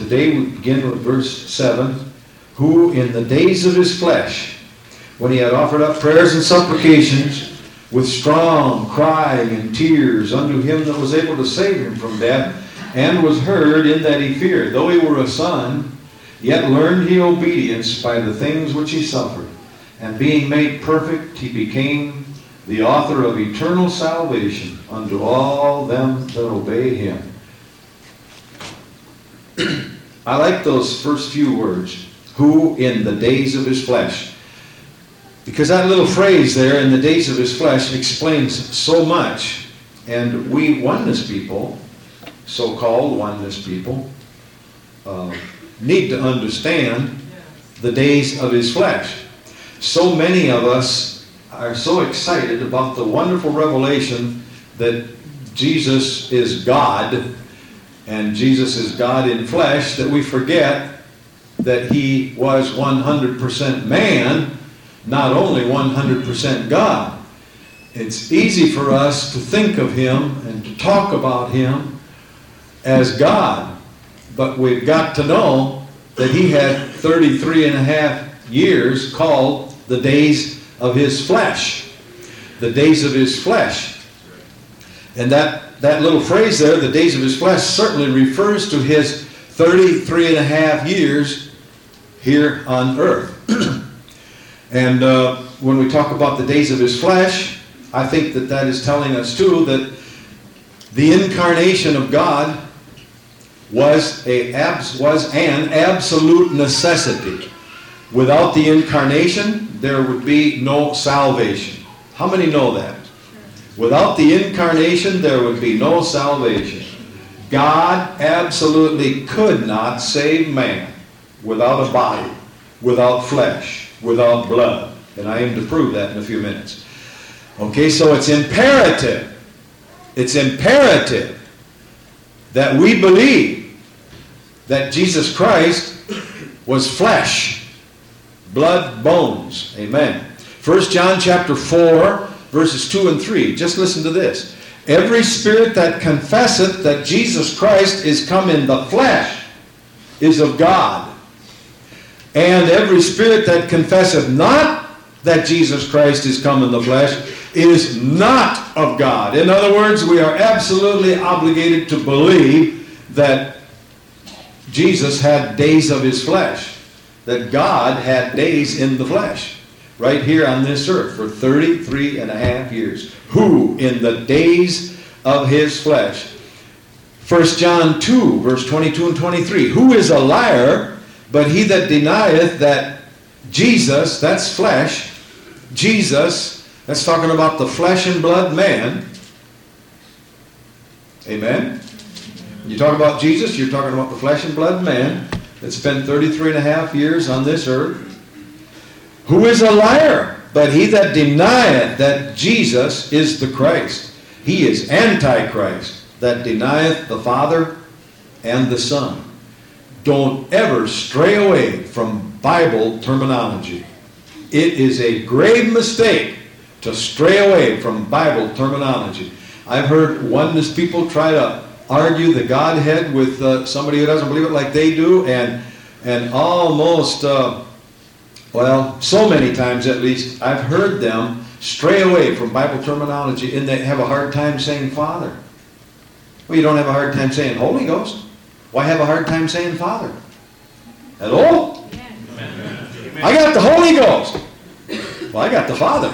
today we begin with verse 7. Who in the days of his flesh, when he had offered up prayers and supplications with strong crying and tears unto him that was able to save him from death, and was heard in that he feared, though he were a son, yet learned he obedience by the things which he suffered. And being made perfect, he became the author of eternal salvation unto all them that obey him. I like those first few words, who in the days of his flesh. Because that little phrase there, in the days of his flesh, explains so much. And we oneness people, so-called oneness people, need to understand the days of his flesh. So many of us are so excited about the wonderful revelation that Jesus is God, and Jesus is God in flesh, that we forget that he was 100% man, not only 100% God. It's easy for us to think of him and to talk about him as God, but we've got to know that he had 33 and a half years called the days of his flesh. The days of his flesh. And that little phrase there, the days of his flesh, certainly refers to his 33 and a half years here on earth. And when we talk about the days of his flesh, I think that is telling us too that the incarnation of God was an absolute necessity. Without the incarnation, there would be no salvation. How many know that? Without the incarnation, there would be no salvation. God absolutely could not save man without a body, without flesh, without blood. And I aim to prove that in a few minutes. Okay, so it's imperative that we believe that Jesus Christ was flesh, blood, bones. Amen. 1 John chapter 4, verses 2 and 3. Just listen to this. Every spirit that confesseth that Jesus Christ is come in the flesh is of God. And every spirit that confesseth not that Jesus Christ is come in the flesh is not of God. In other words, we are absolutely obligated to believe that Jesus had days of his flesh, that God had days in the flesh, right here on this earth for 33 and a half years. Who in the days of his flesh. 1 John 2, verse 22 and 23. Who is a liar, but he that denieth that Jesus, that's flesh, Jesus, that's talking about the flesh and blood man. Amen? You talk about Jesus, you're talking about the flesh and blood man that spent 33 and a half years on this earth. Who is a liar? But he that denieth that Jesus is the Christ. He is Antichrist, that denieth the Father and the Son. Don't ever stray away from Bible terminology. It is a grave mistake to stray away from Bible terminology. I've heard oneness people try to argue the Godhead with somebody who doesn't believe it like they do, and almost, so many times at least, I've heard them stray away from Bible terminology, and they have a hard time saying Father. Well, you don't have a hard time saying Holy Ghost. Why have a hard time saying Father? Hello? Amen. I got the Holy Ghost. Well, I got the Father.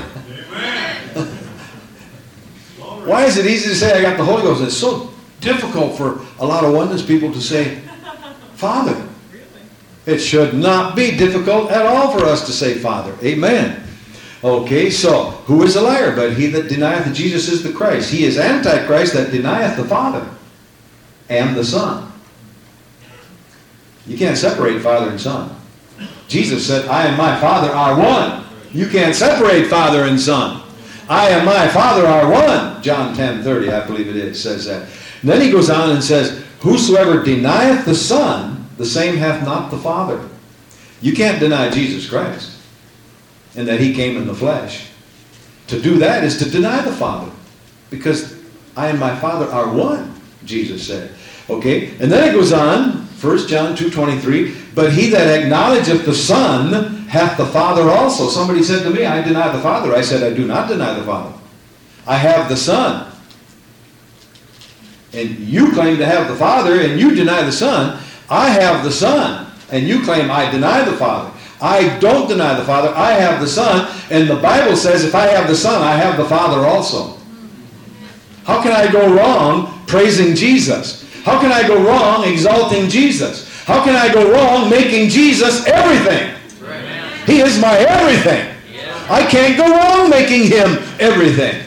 Why is it easy to say I got the Holy Ghost? It's so difficult for a lot of oneness people to say Father. It should not be difficult at all for us to say Father. Amen. Okay, so who is a liar? But he that denieth that Jesus is the Christ. He is Antichrist that denieth the Father and the Son. You can't separate Father and Son. Jesus said, I and my Father are one. You can't separate Father and Son. I and my Father are one. John 10:30, I believe it is, says that. And then he goes on and says, whosoever denieth the Son, the same hath not the Father. You can't deny Jesus Christ and that he came in the flesh. To do that is to deny the Father, because I and my Father are one, Jesus said. Okay, and then it goes on 1 John 2:23, but he that acknowledgeth the Son hath the Father also. Somebody said to me, I deny the Father. I said, I do not deny the Father. I have the Son. And you claim to have the Father, and you deny the Son. I have the Son, and you claim I deny the Father. I don't deny the Father. I have the Son, and the Bible says if I have the Son, I have the Father also. How can I go wrong praising Jesus? How can I go wrong exalting Jesus? How can I go wrong making Jesus everything? He is my everything. I can't go wrong making him everything.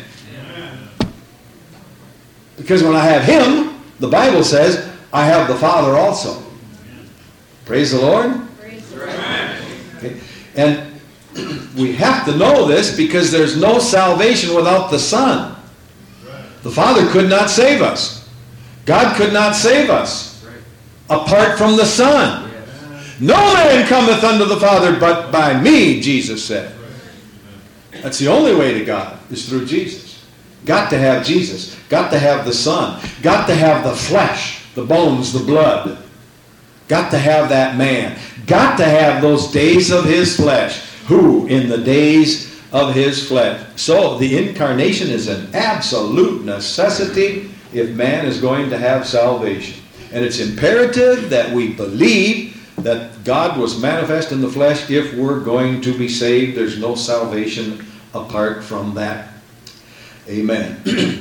Because when I have him, the Bible says, I have the Father also. Praise the Lord. Okay. And we have to know this because there's no salvation without the Son. The Father could not save us. God could not save us apart from the Son. No man cometh unto the Father but by me, Jesus said. That's the only way to God, is through Jesus. Got to have Jesus. Got to have the Son. Got to have the flesh, the bones, the blood. Got to have that man. Got to have those days of his flesh. Who? In the days of his flesh. So the incarnation is an absolute necessity if man is going to have salvation. And it's imperative that we believe that God was manifest in the flesh if we're going to be saved. There's no salvation apart from that. Amen.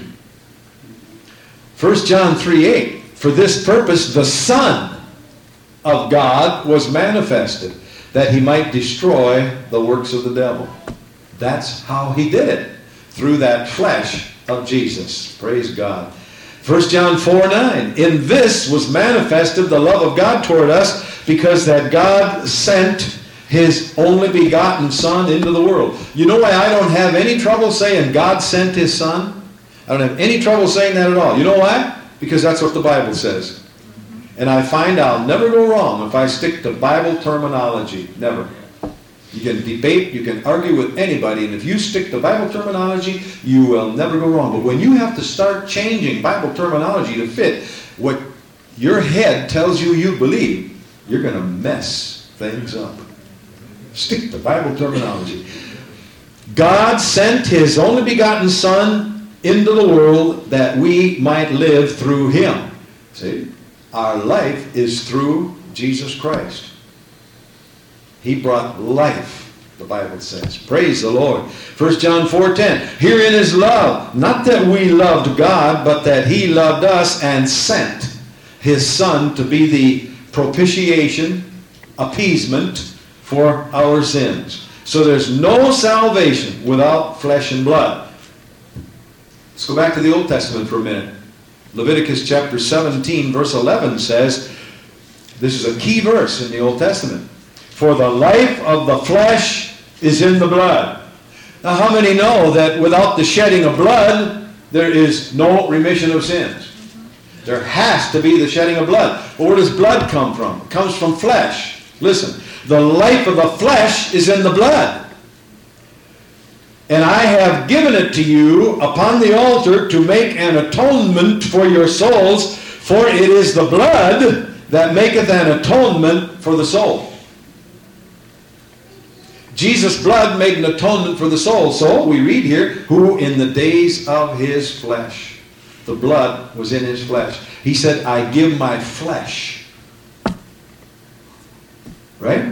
1 John 3:8. For this purpose the Son of God was manifested, that he might destroy the works of the devil. That's how he did it, through that flesh of Jesus. Praise God. 1 John 4:9. In this was manifested the love of God toward us, because that God sent his only begotten Son into the world. You know why I don't have any trouble saying God sent his Son? I don't have any trouble saying that at all. You know why? Because that's what the Bible says. And I find I'll never go wrong if I stick to Bible terminology. Never. You can debate, you can argue with anybody, and if you stick to Bible terminology, you will never go wrong. But when you have to start changing Bible terminology to fit what your head tells you you believe, you're going to mess things up. Stick to Bible terminology. God sent his only begotten Son into the world that we might live through him. See? Our life is through Jesus Christ. He brought life, the Bible says. Praise the Lord. 1 John 4:10. Herein is love, not that we loved God, but that he loved us and sent his Son to be the propitiation, appeasement for our sins. So there's no salvation without flesh and blood. Let's go back to the Old Testament for a minute. Leviticus chapter 17 verse 11 says, this is a key verse in the Old Testament, for the life of the flesh is in the blood. Now how many know that without the shedding of blood there is no remission of sins? There has to be the shedding of blood. Well, where does blood come from? It comes from flesh. Listen, the life of the flesh is in the blood. And I have given it to you upon the altar to make an atonement for your souls, for it is the blood that maketh an atonement for the soul. Jesus' blood made an atonement for the soul. So we read here, who in the days of his flesh. The blood was in his flesh. He said, I give my flesh. Right?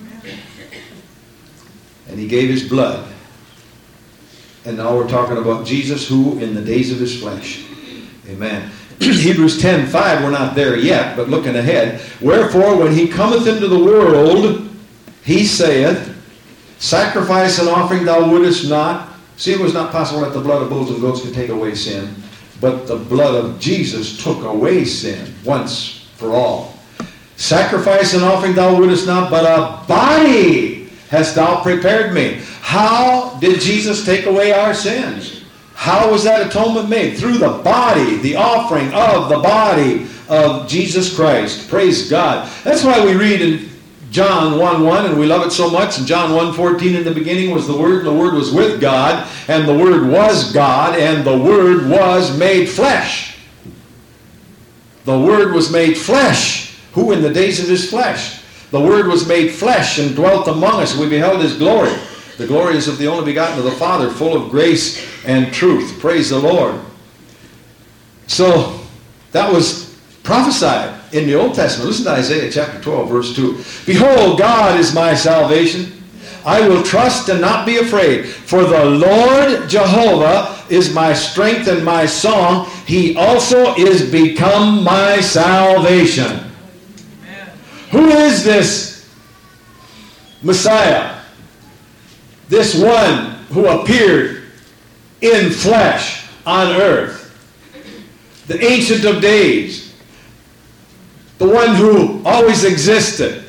And he gave his blood. And now we're talking about Jesus, who in the days of his flesh. Amen. Hebrews 10:5, we're not there yet, but looking ahead. Wherefore, when he cometh into the world, he saith, sacrifice and offering thou wouldest not. See, it was not possible that the blood of bulls and goats could take away sin. But the blood of Jesus took away sin once for all. Sacrifice and offering thou wouldest not, but a body hast thou prepared me. How did Jesus take away our sins? How was that atonement made? Through the body, the offering of the body of Jesus Christ. Praise God. That's why we read in John 1:1, and we love it so much. In John 1:14, in the beginning was the Word, and the Word was with God, and the Word was God, and the Word was made flesh. The Word was made flesh, Who in the days of his flesh? The Word was made flesh and dwelt among us. We beheld his glory. The glory is of the only begotten of the Father, full of grace and truth. Praise the Lord. So, that was prophesied in the Old Testament. Listen to Isaiah chapter 12, verse 2. Behold, God is my salvation. I will trust and not be afraid. For the Lord Jehovah is my strength and my song. He also is become my salvation. Amen. Who is this Messiah? This one who appeared in flesh on earth. The Ancient of Days. The one who always existed.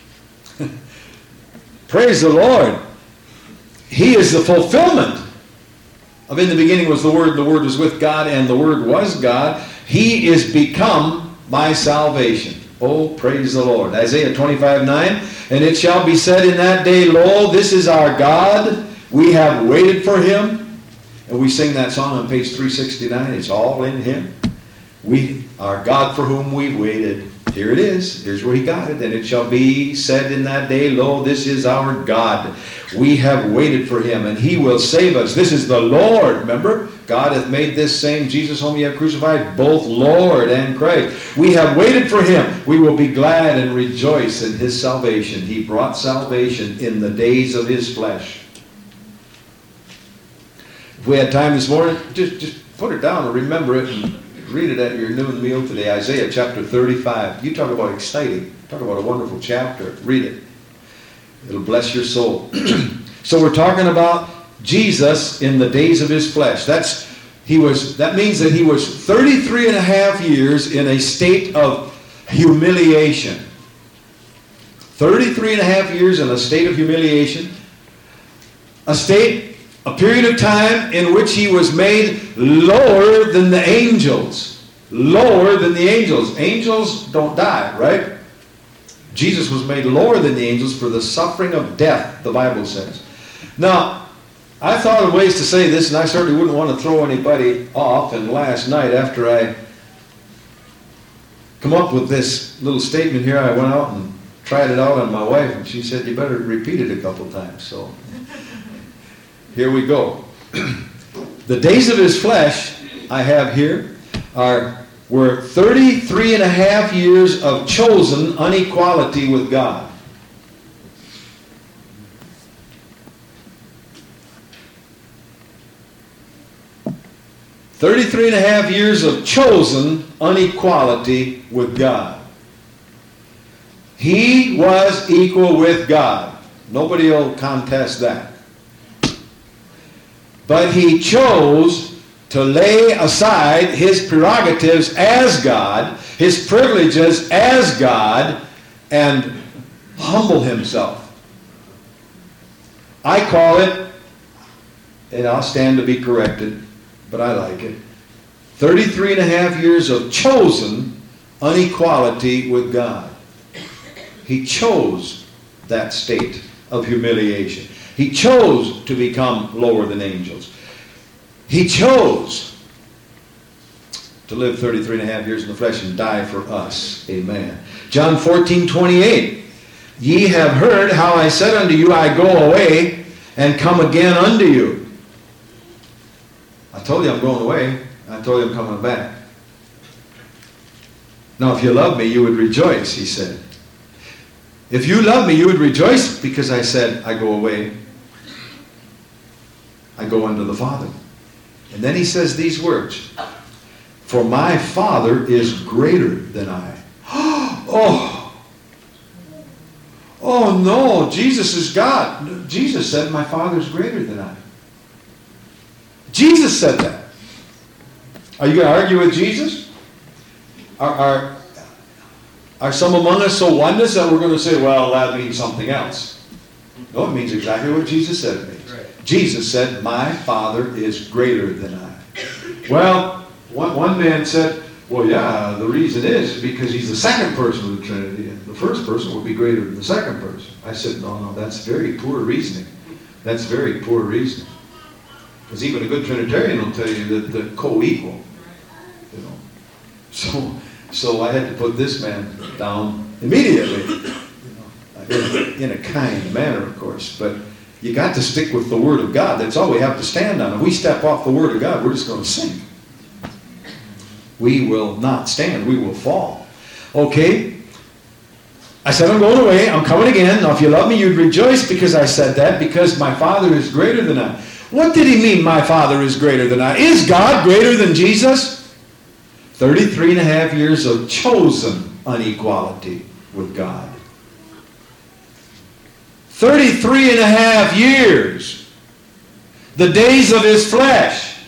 Praise the Lord. He is the fulfillment of in the beginning was the Word was with God, and the Word was God. He is become my salvation. Oh, praise the Lord. Isaiah 25:9. And it shall be said in that day, Lo, this is our God. We have waited for him. And we sing that song on page 369. It's all in him. Our God for whom we've waited. Here it is. Here's where he got it. And it shall be said in that day, Lo, this is our God. We have waited for him, and he will save us. This is the Lord. Remember? God hath made this same Jesus whom ye have crucified, both Lord and Christ. We have waited for him. We will be glad and rejoice in his salvation. He brought salvation in the days of his flesh. If we had time this morning, just put it down and remember it and read it at your noon meal today. Isaiah chapter 35. You talk about exciting. Talk about a wonderful chapter. Read it. It'll bless your soul. So we're talking about Jesus in the days of his flesh. That means that he was 33 and a half years in a state of humiliation. 33 and a half years in a state of humiliation. A period of time in which he was made lower than the angels. Lower than the angels. Angels don't die, right? Jesus was made lower than the angels for the suffering of death, the Bible says. Now, I thought of ways to say this, and I certainly wouldn't want to throw anybody off. And last night, after I come up with this little statement here, I went out and tried it out on my wife, and she said, you better repeat it a couple times. So here we go. The days of his flesh, I have here, were 33 and a half years of chosen unequality with God. "33 and a half years of chosen unequality with God." He was equal with God. Nobody will contest that. But he chose to lay aside his prerogatives as God, his privileges as God, and humble himself. I call it, and I'll stand to be corrected, but I like it, 33 and a half years of chosen unequality with God. He chose that state of humiliation. He chose to become lower than angels. He chose to live 33 and a half years in the flesh and die for us. Amen. John 14:28. Ye have heard how I said unto you, I go away and come again unto you. I told you I'm going away. I told you I'm coming back. Now if you love me, you would rejoice, he said. If you love me, you would rejoice because I said, I go away. I go unto the Father. And then he says these words, for my Father is greater than I. Oh no, Jesus is God. Jesus said, my Father is greater than I. Jesus said that. Are you going to argue with Jesus? Are some among us so oneness that we're going to say, well, that means something else? No, it means exactly what Jesus said it means. Right. Jesus said, my Father is greater than I. Well, one man said, well, yeah, the reason is because he's the second person of the Trinity, and the first person will be greater than the second person. I said, no, that's very poor reasoning. That's very poor reasoning. Because even a good Trinitarian will tell you that they're co-equal. You know. So I had to put this man down Immediately. In a kind manner, of course. But you got to stick with the Word of God. That's all we have to stand on. If we step off the Word of God, we're just going to sink. We will not stand. We will fall. Okay? I said, I'm going away. I'm coming again. Now, if you love me, you'd rejoice because I said that, because my Father is greater than I. What did he mean, my Father is greater than I? Is God greater than Jesus? 33 and a half years of chosen unequality with God. 33 and a half years. The days of his flesh.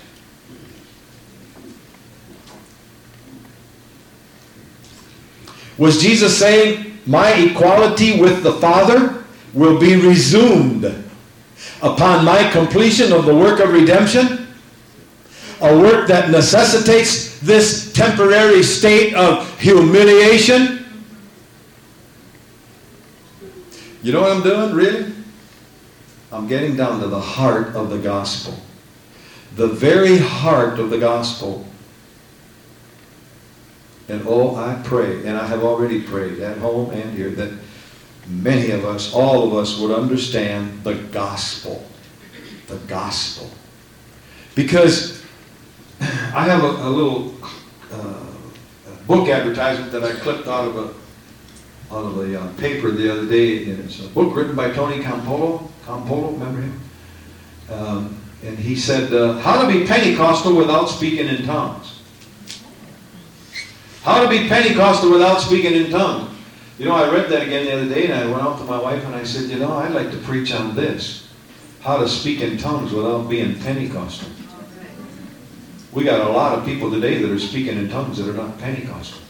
Was Jesus saying, my equality with the Father will be resumed upon my completion of the work of redemption? A work that necessitates this temporary state of humiliation? You know what I'm doing, really? I'm getting down to the heart of the gospel. The very heart of the gospel. And oh, I pray, and I have already prayed at home and here, that many of us, all of us, would understand the gospel. The gospel. Because I have a little book advertisement that I clipped out of a paper the other day. And it's a book written by Tony Campolo. Campolo, remember him? And he said, how to be Pentecostal without speaking in tongues. How to be Pentecostal without speaking in tongues. You know, I read that again the other day, and I went out to my wife and I said, you know, I'd like to preach on this. How to speak in tongues without being Pentecostal. We got a lot of people today that are speaking in tongues that are not Pentecostal.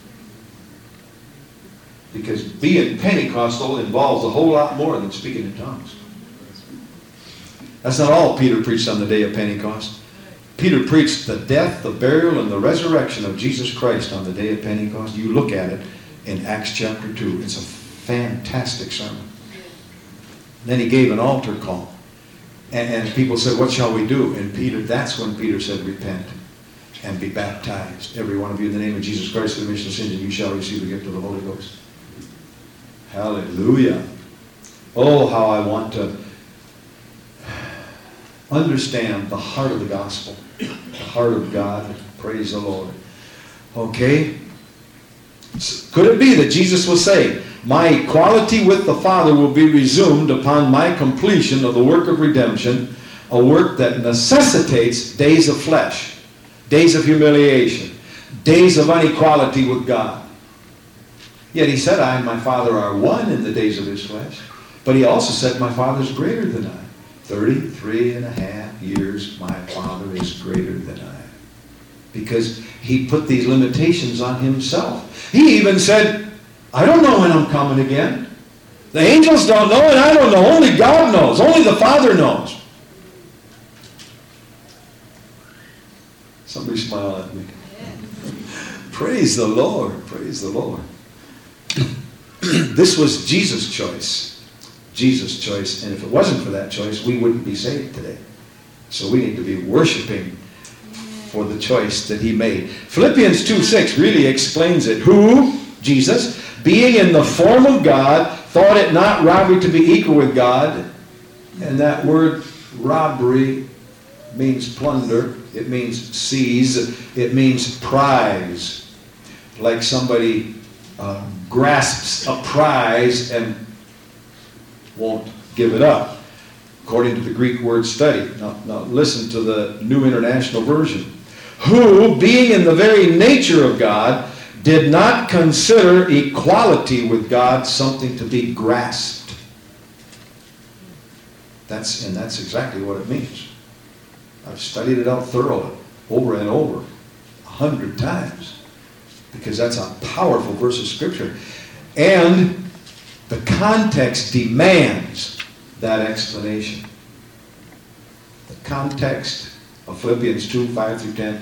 Because being Pentecostal involves a whole lot more than speaking in tongues. That's not all Peter preached on the day of Pentecost. Peter preached the death, the burial, and the resurrection of Jesus Christ on the day of Pentecost. You look at it in Acts chapter 2. It's a fantastic sermon. Then he gave an altar call. And people said, what shall we do? And that's when Peter said, repent and be baptized, every one of you, in the name of Jesus Christ, for the remission of sins, and you shall receive the gift of the Holy Ghost. Hallelujah. Oh, how I want to understand the heart of the gospel, the heart of God. Praise the Lord. Okay? Could it be that Jesus was saying, my equality with the Father will be resumed upon my completion of the work of redemption, a work that necessitates days of flesh, days of humiliation, days of inequality with God. Yet he said, I and my Father are one in the days of his flesh. But he also said, my Father is greater than I. 33 and a half years, my Father is greater than I. Because he put these limitations on himself. He even said, I don't know when I'm coming again. The angels don't know, and I don't know. Only God knows. Only the Father knows. Somebody smile at me. Praise the Lord. Praise the Lord. This was Jesus' choice. Jesus' choice. And if it wasn't for that choice, we wouldn't be saved today. So we need to be worshiping for the choice that he made. Philippians 2:6 really explains it. Who, Jesus, being in the form of God, thought it not robbery to be equal with God. And that word robbery means plunder. It means seize. It means prize. Like somebody grasps a prize and won't give it up, according to the Greek word study. Now listen to the New International Version. Who, being in the very nature of God, did not consider equality with God something to be grasped. That's exactly what it means. I've studied it out thoroughly, over and over, 100 times, because that's a powerful verse of Scripture. And the context demands that explanation. The context of Philippians 2:5-10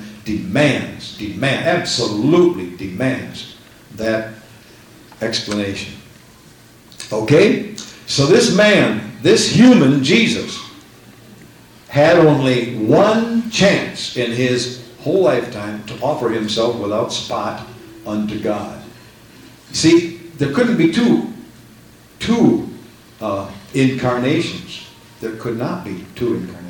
absolutely demands that explanation. Okay? So this man, this human Jesus, had only one chance in his whole lifetime to offer himself without spot unto God. See, there couldn't be two incarnations. There could not be two incarnations.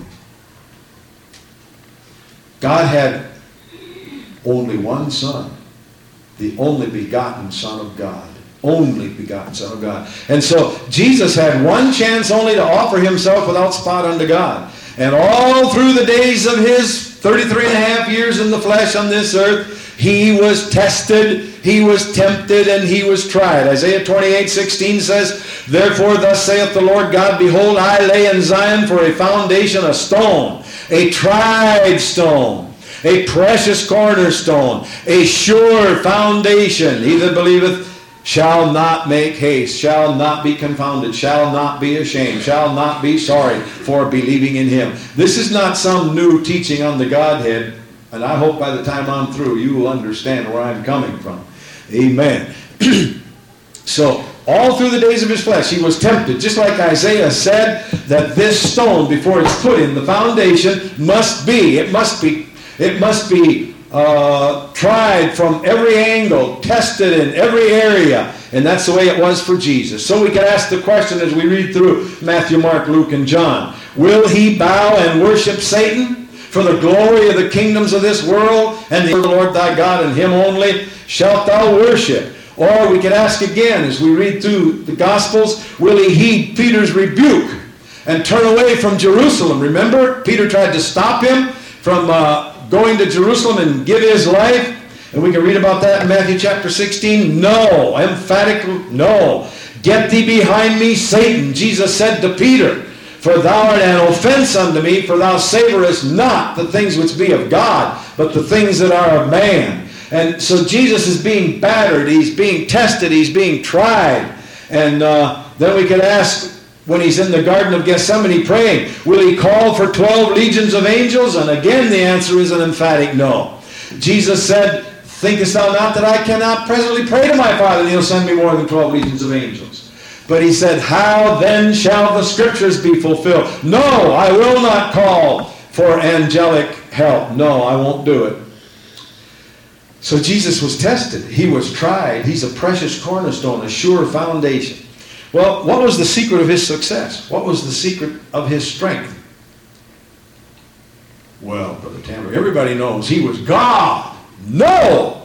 God had only one Son, the only begotten Son of God. Only begotten Son of God. And so Jesus had one chance only to offer himself without spot unto God. And all through the days of his 33 and a half years in the flesh on this earth, he was tested, he was tempted, and he was tried. Isaiah 28:16 says, "Therefore thus saith the Lord God, Behold, I lay in Zion for a foundation a stone, a tried stone, a precious cornerstone, a sure foundation. He that believeth shall not make haste, shall not be confounded, shall not be ashamed, shall not be sorry for believing in him." This is not some new teaching on the Godhead, and I hope by the time I'm through you will understand where I'm coming from. Amen. So, all through the days of his flesh, he was tempted. Just like Isaiah said, that this stone, before it's put in the foundation, must be tried from every angle, tested in every area. And that's the way it was for Jesus. So we can ask the question as we read through Matthew, Mark, Luke, and John. Will he bow and worship Satan for the glory of the kingdoms of this world? And the Lord thy God, and him only shalt thou worship. Or we could ask again as we read through the Gospels, will he heed Peter's rebuke and turn away from Jerusalem? Remember, Peter tried to stop him from going to Jerusalem and give his life. And we can read about that in Matthew chapter 16. No, emphatic no. Get thee behind me, Satan, Jesus said to Peter, for thou art an offense unto me, for thou savorest not the things which be of God, but the things that are of man. And so Jesus is being battered, he's being tested, he's being tried. And then we could ask, when he's in the Garden of Gethsemane praying, will he call for 12 legions of angels? And again the answer is an emphatic no. Jesus said, thinkest thou not that I cannot presently pray to my Father, and he'll send me more than 12 legions of angels? But he said, how then shall the scriptures be fulfilled? No, I will not call for angelic help. No, I won't do it. So Jesus was tested. He was tried. He's a precious cornerstone, a sure foundation. Well, what was the secret of his success? What was the secret of his strength? Well, Brother Tamber, everybody knows he was God. No!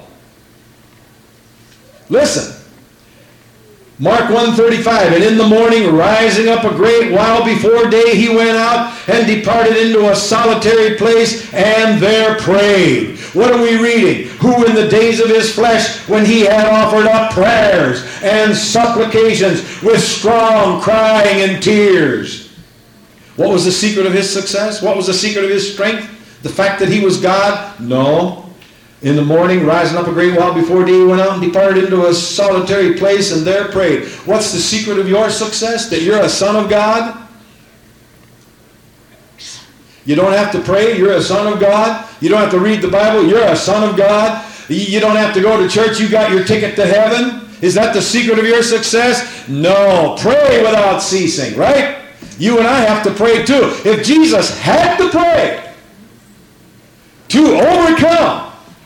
Listen. Mark 1:35, and in the morning, rising up a great while before day, he went out and departed into a solitary place and there prayed. What are we reading? Who in the days of his flesh, when he had offered up prayers and supplications with strong crying and tears. What was the secret of his success? What was the secret of his strength? The fact that he was God? No. In the morning, rising up a great while before day, he went out and departed into a solitary place and there prayed. What's the secret of your success? That you're a son of God? You don't have to pray, you're a son of God. You don't have to read the Bible, you're a son of God. You don't have to go to church, you got your ticket to heaven. Is that the secret of your success? No. Pray without ceasing, right? You and I have to pray too. If Jesus had to pray to overcome,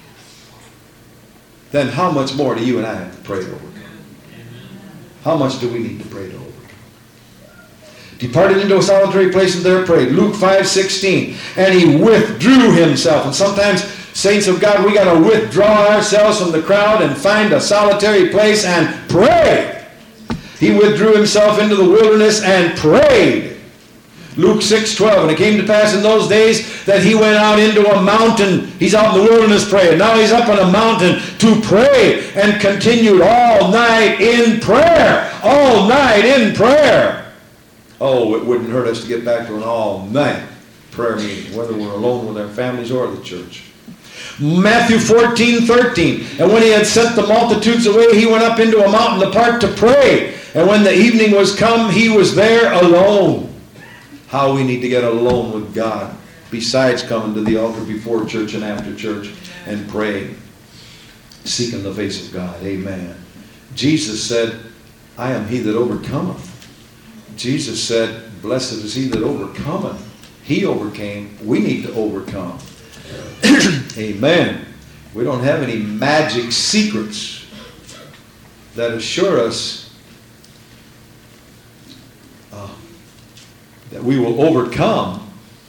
then how much more do you and I have to pray to overcome? How much do we need to pray to overcome? Departed into a solitary place and there prayed. Luke 5:16. And he withdrew himself. And sometimes, saints of God, we got to withdraw ourselves from the crowd and find a solitary place and pray. He withdrew himself into the wilderness and prayed. Luke 6:12, and it came to pass in those days that he went out into a mountain. He's out in the wilderness praying. Now he's up on a mountain to pray and continued all night in prayer. All night in prayer. Oh, it wouldn't hurt us to get back to an all-night prayer meeting, whether we're alone with our families or the church. Matthew 14:13, and when he had sent the multitudes away, he went up into a mountain apart to pray. And when the evening was come, he was there alone. How we need to get alone with God, besides coming to the altar before church and after church and praying, seeking the face of God. Amen. Jesus said, I am he that overcometh. Jesus said, blessed is he that overcometh. He overcame. We need to overcome. Amen. We don't have any magic secrets. that assure us that we will overcome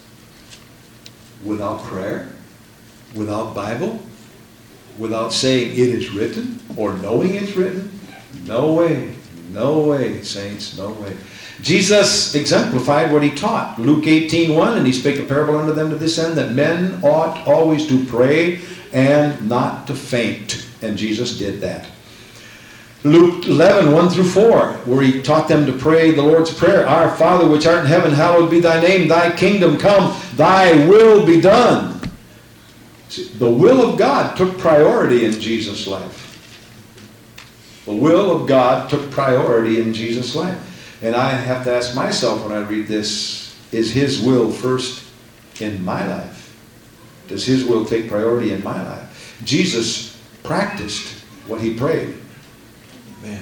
without prayer, without Bible, without saying it is written or knowing it's written? No way. No way, saints. No way. Jesus exemplified what he taught. Luke 18:1, and he spake a parable unto them to this end, that men ought always to pray and not to faint. And Jesus did that. Luke 11:1 through 4, where he taught them to pray the Lord's Prayer. Our Father which art in heaven, hallowed be thy name. Thy kingdom come, thy will be done. See, the will of God took priority in Jesus' life. The will of God took priority in Jesus' life. And I have to ask myself when I read this, is his will first in my life? Does his will take priority in my life? Jesus practiced what he prayed. Man.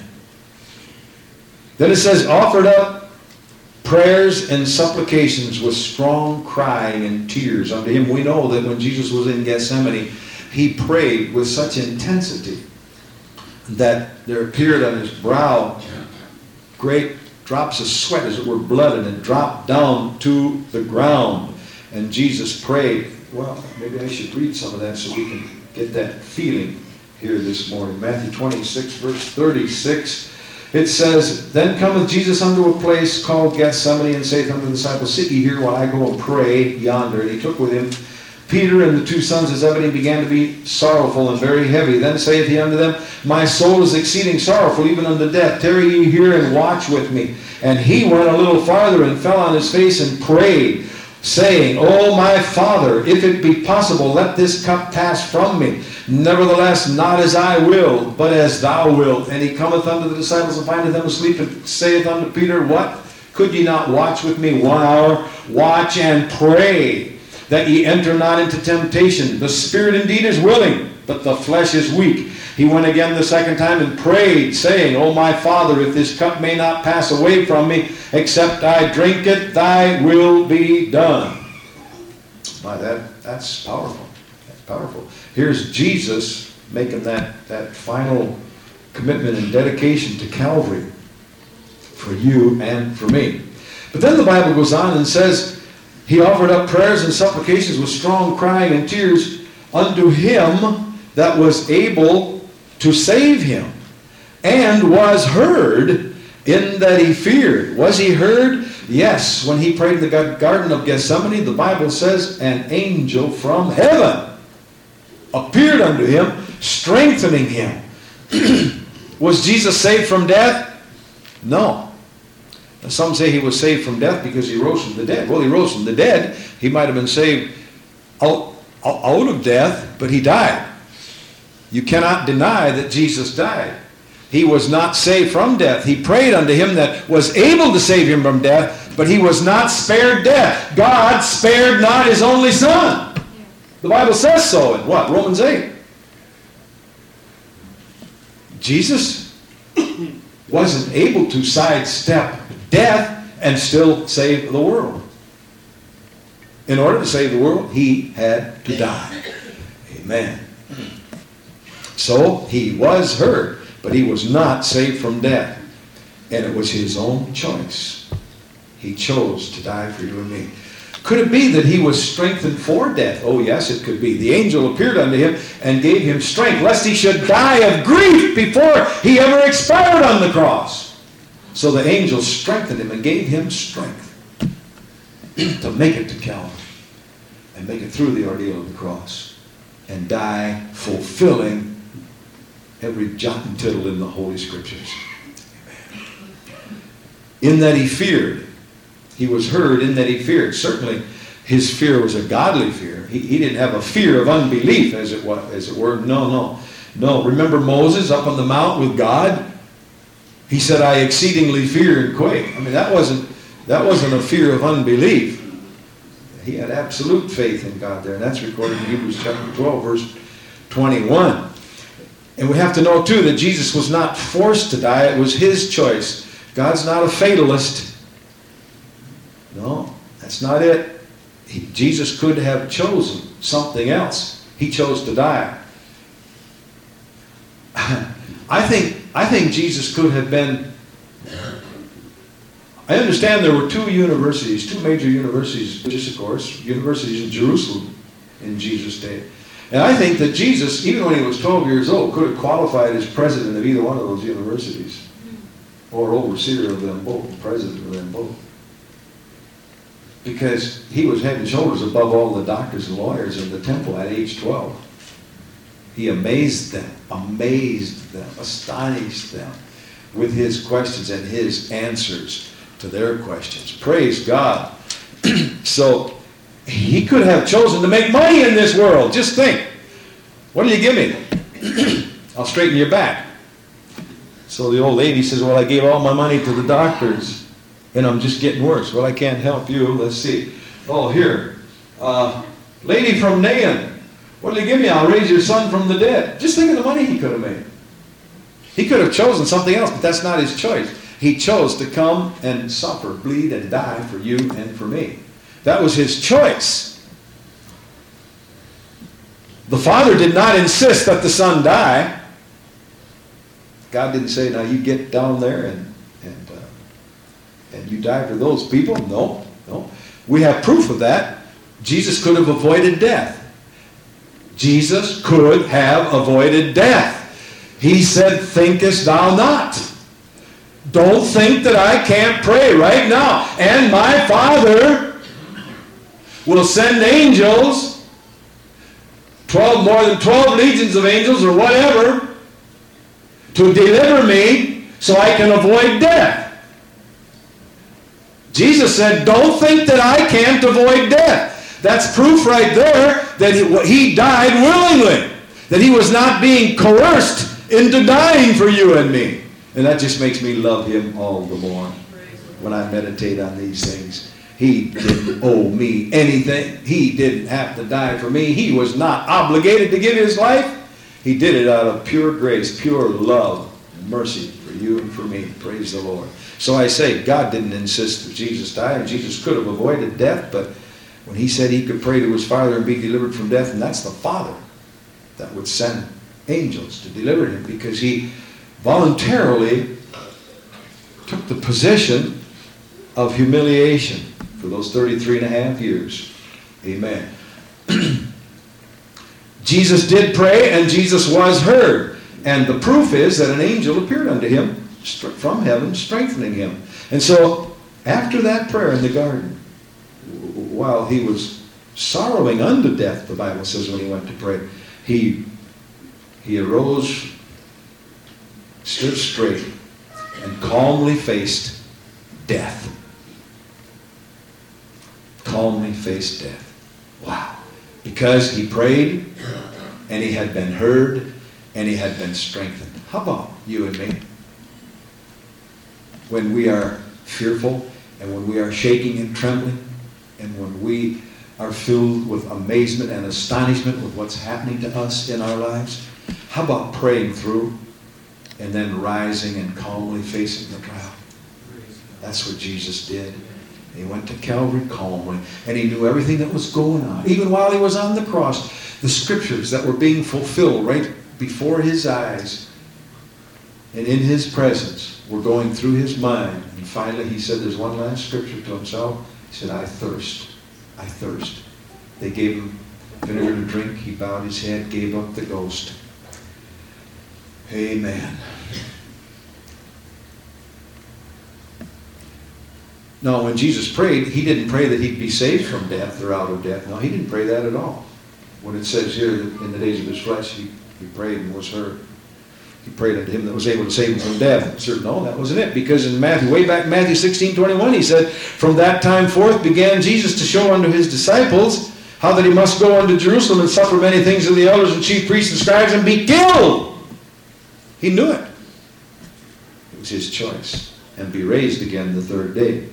Then it says, offered up prayers and supplications with strong crying and tears unto him. We know that when Jesus was in Gethsemane, he prayed with such intensity that there appeared on his brow great drops of sweat, as it were blood, and it dropped down to the ground. And Jesus prayed. Well, maybe I should read some of that so we can get that feeling here this morning. Matthew 26, verse 36. It says, Then cometh Jesus unto a place called Gethsemane, and saith unto the disciples, Sit ye here while I go and pray yonder. And he took with him Peter and the two sons of Zebedee, began to be sorrowful and very heavy. Then saith he unto them, My soul is exceeding sorrowful, even unto death. Tarry ye here and watch with me. And he went a little farther and fell on his face and prayed, saying, O my Father, if it be possible, let this cup pass from me. Nevertheless, not as I will, but as thou wilt. And he cometh unto the disciples and findeth them asleep, and saith unto Peter, What? Could ye not watch with me 1 hour? Watch and pray, that ye enter not into temptation. The spirit indeed is willing, but the flesh is weak. He went again the second time and prayed, saying, O my Father, if this cup may not pass away from me, except I drink it, thy will be done. My, that's powerful. That's powerful. Here's Jesus making that final commitment and dedication to Calvary for you and for me. But then the Bible goes on and says, he offered up prayers and supplications with strong crying and tears unto him that was able to save him, and was heard in that he feared. Was he heard? Yes. When he prayed in the Garden of Gethsemane, the Bible says an angel from heaven appeared unto him, strengthening him. Was Jesus saved from death? No. Some say he was saved from death because he rose from the dead. Well, he rose from the dead. He might have been saved out of death, but he died. You cannot deny that Jesus died. He was not saved from death. He prayed unto him that was able to save him from death, but he was not spared death. God spared not his only son. The Bible says so in what? Romans 8. Jesus wasn't able to sidestep death and still save the world. In order to save the world, he had to die. Amen. So he was heard, but he was not saved from death. And it was his own choice. He chose to die for you and me. Could it be that he was strengthened for death? Oh yes, it could be. The angel appeared unto him and gave him strength, lest he should die of grief before he ever expired on the cross. So the angel strengthened him and gave him strength to make it to Calvary and make it through the ordeal of the cross and die fulfilling every jot and tittle in the Holy Scriptures. Amen. In that he feared. He was heard in that he feared. Certainly his fear was a godly fear. He didn't have a fear of unbelief, as it were. No. Remember Moses up on the mount with God? He said, I exceedingly fear and quake. I mean, that wasn't a fear of unbelief. He had absolute faith in God there. And that's recorded in Hebrews chapter 12, verse 21. And we have to know, too, that Jesus was not forced to die. It was his choice. God's not a fatalist. No, that's not it. Jesus could have chosen something else. He chose to die. I think Jesus could have been. I understand there were two major universities, just of course, universities in Jerusalem in Jesus' day. And I think that Jesus, even when he was 12 years old, could have qualified as president of either one of those universities. Or overseer of them both, president of them both. Because he was head and shoulders above all the doctors and lawyers in the temple at age 12. He amazed them, astonished them with his questions and his answers to their questions. Praise God. So he could have chosen to make money in this world. Just think. What will you give me? I'll straighten your back. So the old lady says, well, I gave all my money to the doctors and I'm just getting worse. Well, I can't help you. Let's see. Oh, here. Lady from Nain. What will you give me? I'll raise your son from the dead. Just think of the money he could have made. He could have chosen something else, but that's not his choice. He chose to come and suffer, bleed, and die for you and for me. That was his choice. The Father did not insist that the Son die. God didn't say, now you get down there and you die for those people. No. We have proof of that. Jesus could have avoided death. Jesus could have avoided death. He said, thinkest thou not? Don't think that I can't pray right now. And my Father will send angels, more than 12 legions of angels or whatever, to deliver me so I can avoid death. Jesus said, don't think that I can't avoid death. That's proof right there that he died willingly. That he was not being coerced into dying for you and me. And that just makes me love him all the more when I meditate on these things. He didn't owe me anything. He didn't have to die for me. He was not obligated to give his life. He did it out of pure grace, pure love, mercy for you and for me. Praise the Lord. So I say, God didn't insist that Jesus die, and Jesus could have avoided death, but when he said he could pray to his Father and be delivered from death, and that's the Father that would send angels to deliver him, because he voluntarily took the position of humiliation for those 33 and a half years. Amen. Jesus did pray, and Jesus was heard. And the proof is that an angel appeared unto him from heaven, strengthening him. And so, after that prayer in the garden, while he was sorrowing unto death, the Bible says when he went to pray, he arose, stood straight, and calmly faced death. Calmly faced death. Wow. Because he prayed, and he had been heard, and he had been strengthened. How about you and me? When we are fearful, and when we are shaking and trembling, and when we are filled with amazement and astonishment with what's happening to us in our lives, how about praying through and then rising and calmly facing the trial? That's what Jesus did. He went to Calvary calmly, and he knew everything that was going on. Even while he was on the cross, the scriptures that were being fulfilled right before his eyes and in his presence were going through his mind. And finally he said, there's one last scripture to himself. He said, I thirst. I thirst. They gave him vinegar to drink. He bowed his head, gave up the ghost. Amen. Now, when Jesus prayed, he didn't pray that he'd be saved from death or out of death. No, he didn't pray that at all. When it says here that in the days of his flesh, he prayed and was heard. He prayed unto him that was able to save him from death. Sir, no, that wasn't it. Because in Matthew, way back in Matthew 16:21, he said, from that time forth began Jesus to show unto his disciples how that he must go unto Jerusalem and suffer many things of the elders and chief priests and scribes and be killed. He knew it. It was his choice. And be raised again the third day.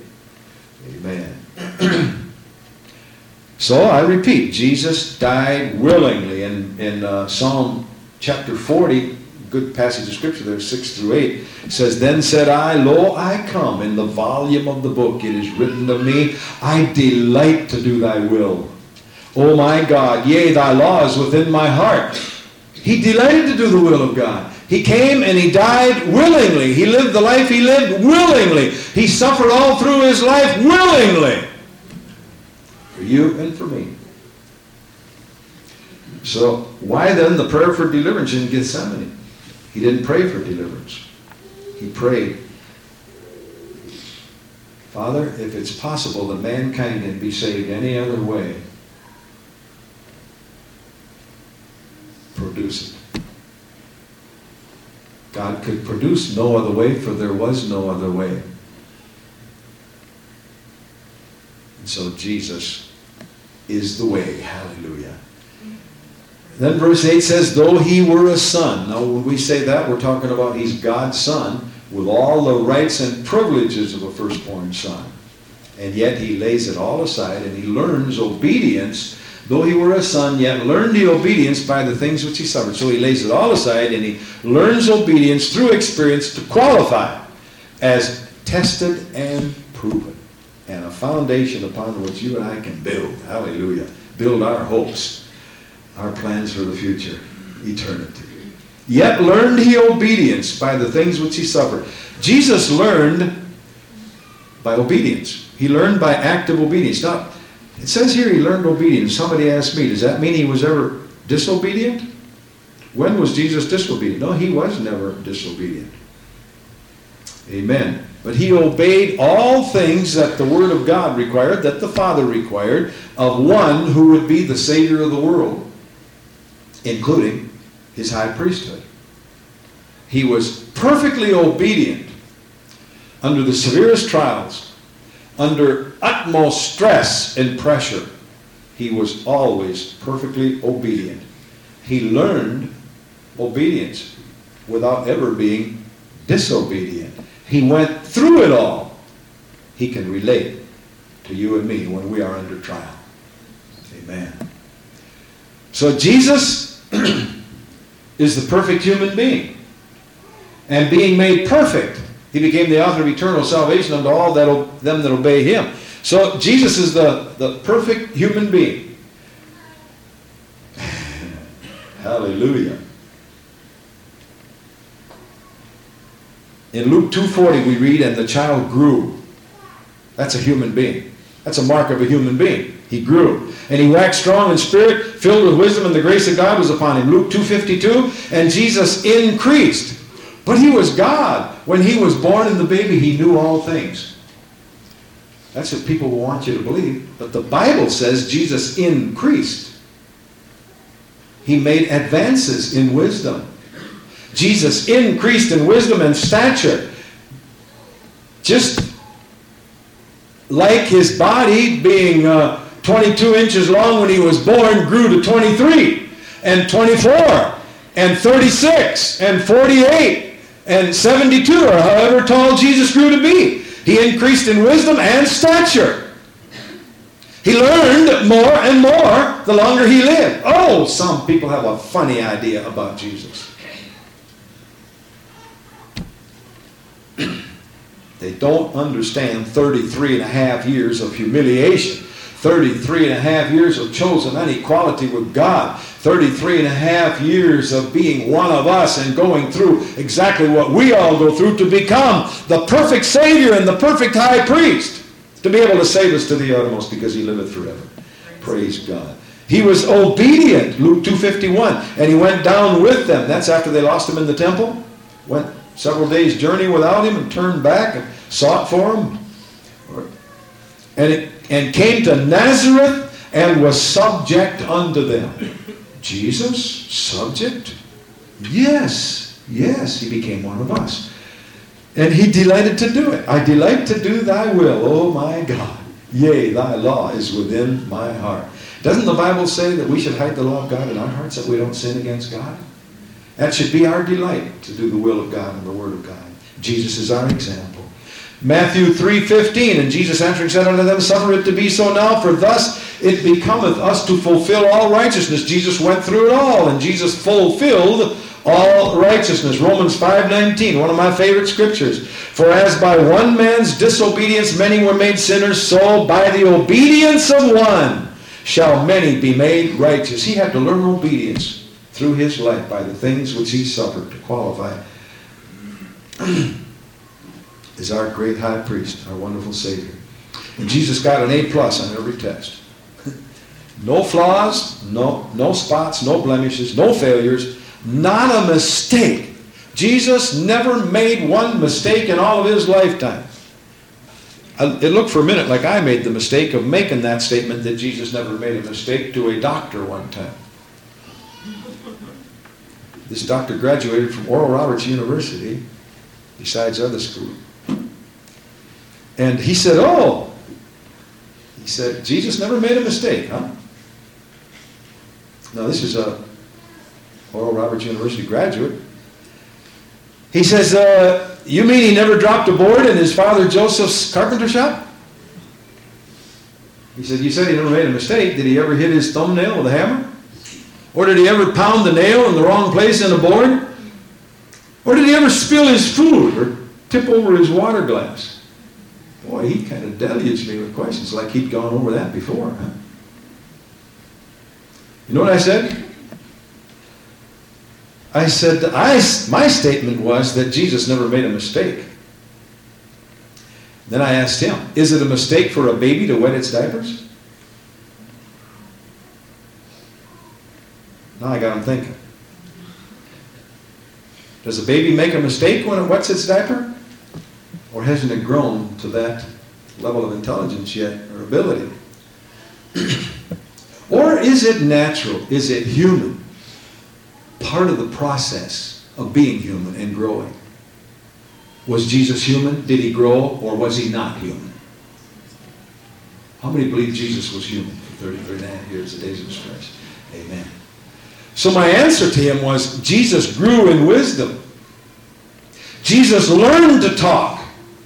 Amen. So I repeat, Jesus died willingly. In Psalm chapter 40, good passage of scripture there, 6 through 8, it says, then said I, lo, I come. In the volume of the book it is written of me, I delight to do thy will. O my God, yea, thy law is within my heart. He delighted to do the will of God. He came and he died willingly. He lived the life he lived willingly. He suffered all through his life willingly. For you and for me. So why then the prayer for deliverance in Gethsemane? He didn't pray for deliverance. He prayed, Father, if it's possible that mankind can be saved any other way, produce it. God could produce no other way, for there was no other way. And so Jesus is the way. Hallelujah. Then verse 8 says, though he were a son. Now when we say that, we're talking about he's God's son with all the rights and privileges of a firstborn son. And yet he lays it all aside and he learns obedience. Though he were a son, yet learned the obedience by the things which he suffered. So he lays it all aside and he learns obedience through experience to qualify as tested and proven. And a foundation upon which you and I can build. Hallelujah. Build our hopes, our plans for the future, eternity. Yet learned he obedience by the things which he suffered. Jesus learned by obedience. He learned by active obedience. Now, it says here he learned obedience. Somebody asked me, does that mean he was ever disobedient? When was Jesus disobedient? No, he was never disobedient. Amen. But he obeyed all things that the Word of God required, that the Father required, of one who would be the Savior of the world, including his high priesthood. He was perfectly obedient under the severest trials, under utmost stress and pressure. He was always perfectly obedient. He learned obedience without ever being disobedient. He went through it all. He can relate to you and me when we are under trial. Amen. So Jesus is the perfect human being. And being made perfect, he became the author of eternal salvation unto all them that obey him. So Jesus is the perfect human being. Hallelujah. In Luke 2:40 we read, and the child grew. That's a human being. That's a mark of a human being. He grew. And he waxed strong in spirit, filled with wisdom, and the grace of God was upon him. Luke 2:52, and Jesus increased. But he was God. When he was born in the baby, he knew all things. That's what people want you to believe. But the Bible says Jesus increased. He made advances in wisdom. Jesus increased in wisdom and stature. Just like his body being 22 inches long when he was born grew to 23 and 24 and 36 and 48 and 72, or however tall Jesus grew to be. He increased in wisdom and stature. He learned more and more the longer he lived. Oh, some people have a funny idea about Jesus. They don't understand 33 and a half years of humiliation. 33 and a half years of chosen unequality with God. 33 and a half years of being one of us and going through exactly what we all go through to become the perfect Savior and the perfect high priest. To be able to save us to the uttermost because he liveth forever. Praise God. He was obedient, Luke 2:51, and he went down with them. That's after they lost him in the temple. Went several days' journey without him and turned back and sought for him. And came to Nazareth and was subject unto them. Jesus, subject? Yes, yes, he became one of us. And he delighted to do it. I delight to do thy will, O my God. Yea, thy law is within my heart. Doesn't the Bible say that we should hide the law of God in our hearts, that we don't sin against God? That should be our delight, to do the will of God and the word of God. Jesus is our example. Matthew 3:15, and Jesus answering said unto them, suffer it to be so now, for thus it becometh us to fulfill all righteousness. Jesus went through it all, and Jesus fulfilled all righteousness. Romans 5:19, one of my favorite scriptures. For as by one man's disobedience many were made sinners, so by the obedience of one shall many be made righteous. He had to learn obedience through his life by the things which he suffered to qualify is our great high priest, our wonderful Savior. And Jesus got an A+ on every test. No flaws, no spots, no blemishes, no failures, not a mistake. Jesus never made one mistake in all of his lifetime. It looked for a minute like I made the mistake of making that statement that Jesus never made a mistake to a doctor one time. This doctor graduated from Oral Roberts University, besides other schools. And he said, Jesus never made a mistake, huh? Now, this is a Oral Roberts University graduate. He says, you mean he never dropped a board in his father Joseph's carpenter shop? He said, you said he never made a mistake. Did he ever hit his thumbnail with a hammer? Or did he ever pound the nail in the wrong place in a board? Or did he ever spill his food or tip over his water glass? Boy, he kind of deluged me with questions like he'd gone over that before, huh? You know what I said? I said, my statement was that Jesus never made a mistake. Then I asked him, is it a mistake for a baby to wet its diapers? Now I got him thinking. Does a baby make a mistake when it wets its diaper? Or hasn't it grown to that level of intelligence yet, or ability? Or is it natural? Is it human? Part of the process of being human and growing. Was Jesus human? Did he grow, or was he not human? How many believe Jesus was human for 33 and a half years, the days of his flesh? Amen. So my answer to him was, Jesus grew in wisdom. Jesus learned to talk.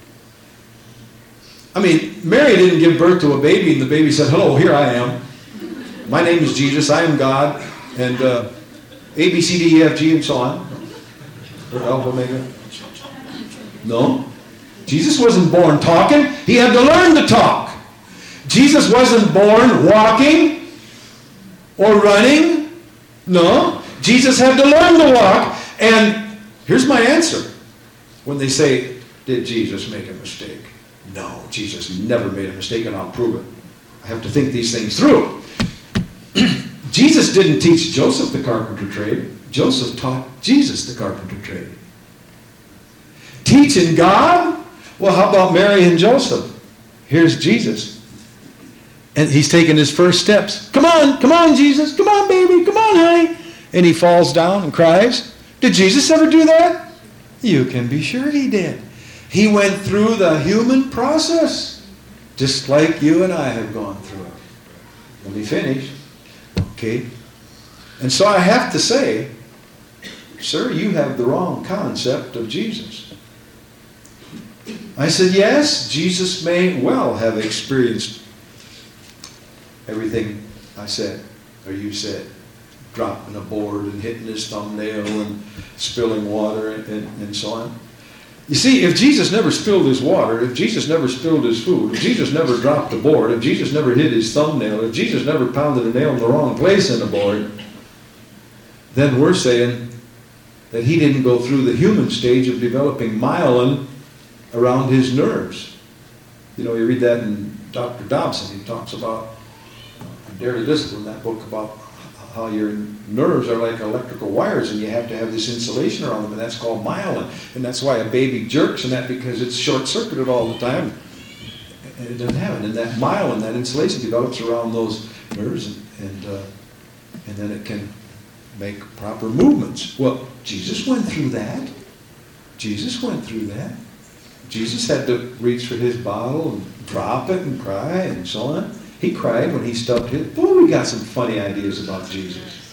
I mean, Mary didn't give birth to a baby and the baby said, hello, here I am. My name is Jesus, I am God, and A, B, C, D, E, F, G, and so on. Or Alpha, Omega. No. Jesus wasn't born talking. He had to learn to talk. Jesus wasn't born walking or running. No. Jesus had to learn to walk. And here's my answer. When they say, did Jesus make a mistake? No, Jesus never made a mistake, and I'll prove it. I have to think these things through. Jesus didn't teach Joseph the carpenter trade. Joseph taught Jesus the carpenter trade. Teaching God? Well, how about Mary and Joseph? Here's Jesus. And he's taking his first steps. Come on, Jesus. Come on, baby. Come on, honey. And he falls down and cries. Did Jesus ever do that? You can be sure he did. He went through the human process, just like you and I have gone through it. Let me finish. Okay. And so I have to say, sir, you have the wrong concept of Jesus. I said, yes, Jesus may well have experienced everything I said, or you said, dropping a board and hitting his thumbnail and spilling water and so on. You see, if Jesus never spilled his water, if Jesus never spilled his food, if Jesus never dropped a board, if Jesus never hit his thumbnail, if Jesus never pounded a nail in the wrong place in the board, then we're saying that he didn't go through the human stage of developing myelin around his nerves. You know, you read that in Dr. Dobson. He talks about, Dare to Discipline, that book about how your nerves are like electrical wires and you have to have this insulation around them, and that's called myelin. And that's why a baby jerks and that, because it's short-circuited all the time. And it doesn't have it. And that myelin, that insulation develops around those nerves, and then it can make proper movements. Well, Jesus went through that. Jesus went through that. Jesus had to reach for his bottle and drop it and cry and so on. He cried when he stubbed his. Boy, we got some funny ideas about Jesus.